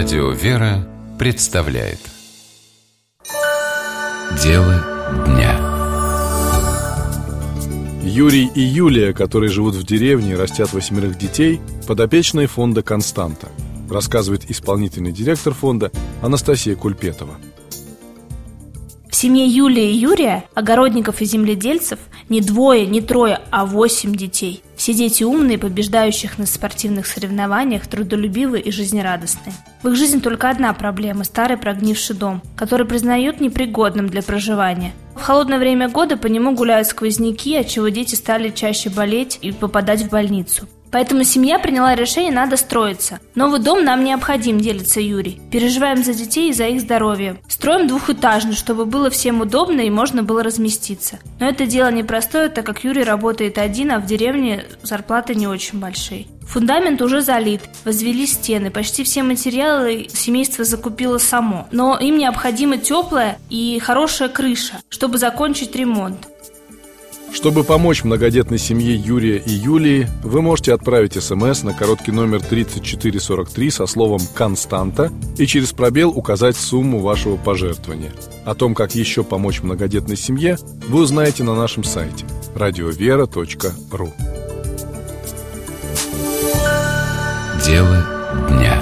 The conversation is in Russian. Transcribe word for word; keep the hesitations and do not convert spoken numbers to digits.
Радио «Вера» представляет Дело дня. Юрий и Юлия, которые живут в деревне и растят восьмерых детей, подопечные фонда «Константа», рассказывает исполнительный директор фонда Анастасия Кульпетова. В семье Юлии и Юрия, огородников и земледельцев, не двое, не трое, а восемь детей. Все дети умные, побеждающих на спортивных соревнованиях, трудолюбивые и жизнерадостные. В их жизни только одна проблема – старый прогнивший дом, который признают непригодным для проживания. В холодное время года по нему гуляют сквозняки, отчего дети стали чаще болеть и попадать в больницу. Поэтому семья приняла решение: надо строиться. Новый дом нам необходим, делится Юрий. Переживаем за детей и за их здоровье. Строим двухэтажный, чтобы было всем удобно и можно было разместиться. Но это дело непростое, так как Юрий работает один, а в деревне зарплаты не очень большие. Фундамент уже залит, возвели стены, почти все материалы семейство закупило само. Но им необходима теплая и хорошая крыша, чтобы закончить ремонт. Чтобы помочь многодетной семье Юрия и Юлии, вы можете отправить смс на короткий номер тридцать четыре сорок три со словом «Константа» и через пробел указать сумму вашего пожертвования. О том, как еще помочь многодетной семье, вы узнаете на нашем сайте радиовера точка ру. Дело дня.